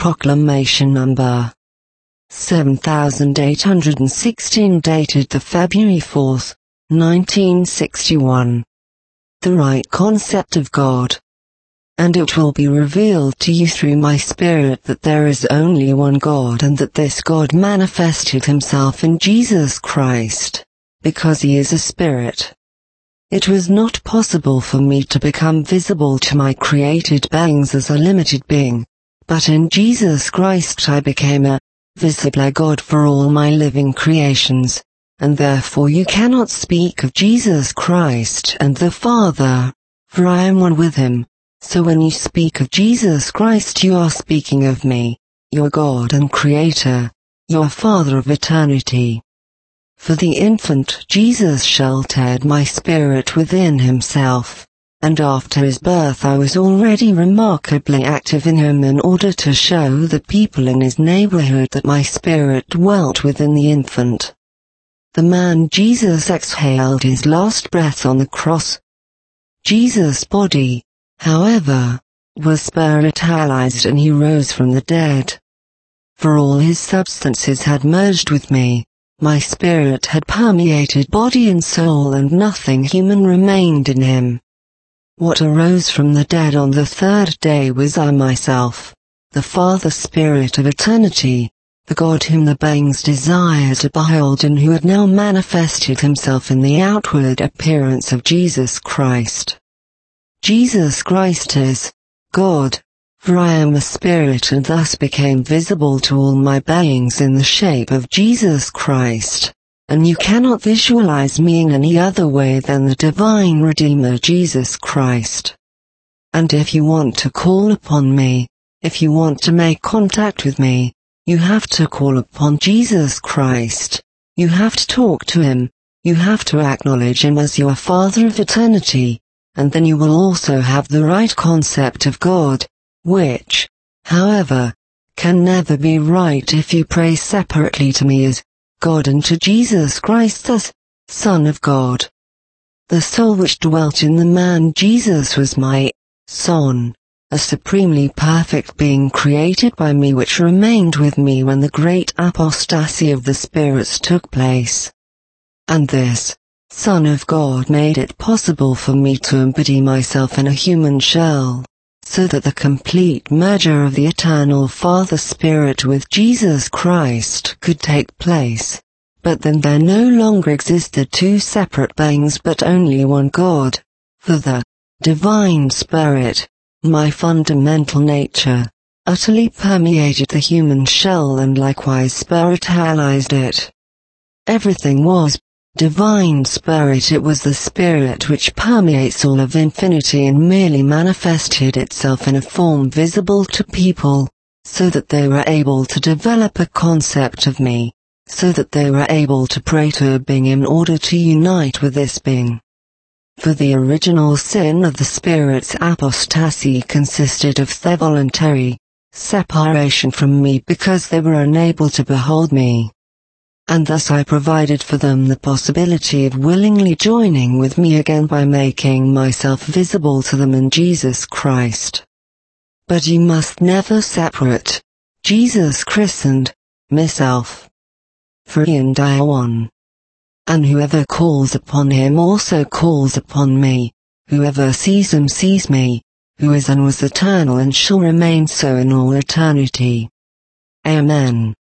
Proclamation number 7816 dated the February 4th, 1961. The right concept of God. And it will be revealed to you through my Spirit that there is only one God and that this God manifested himself in Jesus Christ, because he is a Spirit. It was not possible for me to become visible to my created beings as a limited being, but in Jesus Christ I became a visible God for all my living creations, and therefore you cannot speak of Jesus Christ and the Father, for I am one with him. So when you speak of Jesus Christ you are speaking of me, your God and Creator, your Father of eternity. For the infant Jesus sheltered my spirit within himself, and after his birth I was already remarkably active in him in order to show the people in his neighborhood that my spirit dwelt within the infant. The man Jesus exhaled his last breath on the cross. Jesus' body, however, was spiritualized and he rose from the dead. For all his substances had merged with me, my spirit had permeated body and soul and nothing human remained in him. What arose from the dead on the third day was I myself, the Father Spirit of eternity, the God whom the beings desire to behold and who had now manifested himself in the outward appearance of Jesus Christ. Jesus Christ is God, for I am a spirit and thus became visible to all my beings in the shape of Jesus Christ, and you cannot visualize me in any other way than the divine Redeemer Jesus Christ. And if you want to call upon me, if you want to make contact with me, you have to call upon Jesus Christ, you have to talk to him, you have to acknowledge him as your Father of eternity, and then you will also have the right concept of God, which, however, can never be right if you pray separately to me as God and to Jesus Christ as Son of God. The soul which dwelt in the man Jesus was my Son, a supremely perfect being created by me which remained with me when the great apostasy of the spirits took place. And this Son of God made it possible for me to embody myself in a human shell, so that the complete merger of the eternal Father Spirit with Jesus Christ could take place. But then there no longer existed two separate beings but only one God, for the Divine Spirit, my fundamental nature, utterly permeated the human shell and likewise spiritualized it. Everything was Divine Spirit. It was the Spirit which permeates all of infinity and merely manifested itself in a form visible to people, so that they were able to develop a concept of me, so that they were able to pray to a being in order to unite with this being. For the original sin of the Spirit's apostasy consisted of their voluntary separation from me because they were unable to behold me. And thus I provided for them the possibility of willingly joining with me again by making myself visible to them in Jesus Christ. But you must never separate Jesus christened myself. For he and I are one. And whoever calls upon him also calls upon me, whoever sees him sees me, who is and was eternal and shall remain so in all eternity. Amen.